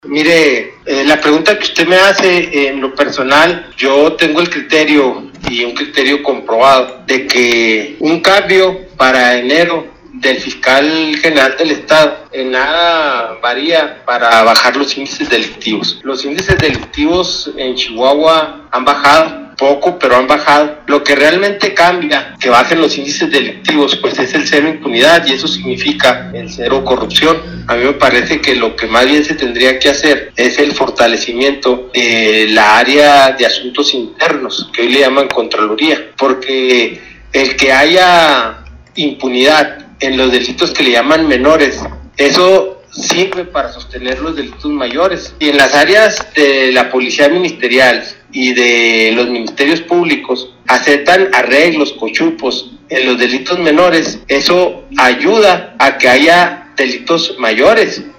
Mire, la pregunta que usted me hace, en lo personal, yo tengo el criterio, y un criterio comprobado, de que un cambio para enero del fiscal general del Estado en nada varía para bajar los índices delictivos. Los índices delictivos en Chihuahua han bajado poco, pero han bajado. Lo que realmente cambia que bajen los índices delictivos, pues es el cero impunidad, y eso significa el cero corrupción. A mí me parece que lo que más bien se tendría que hacer es el fortalecimiento de la área de asuntos internos, que hoy le llaman Contraloría, porque el que haya impunidad en los delitos que le llaman menores, eso sirve para sostener los delitos mayores. Y en las áreas de la policía ministerial y de los ministerios públicos aceptan arreglos, cochupos en los delitos menores, eso ayuda a que haya delitos mayores.